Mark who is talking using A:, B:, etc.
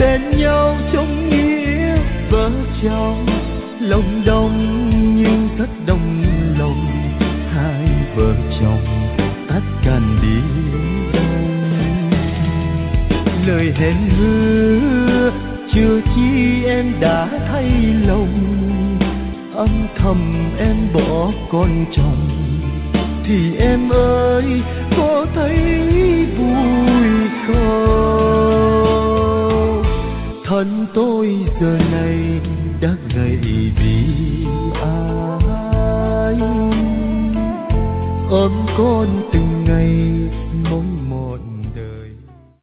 A: bên nhau trong nghĩa vợ chồng, lòng đông nhưng rất đông lòng, hai vợ chồng tách cành đi đâu. Lời hẹn hứa chưa chi em đã thay lòng, âm thầm em bỏ con chồng, thì em ơi có thấy vui không? Thân tôi giờ này đã gầy vì ai, ôm con từng ngày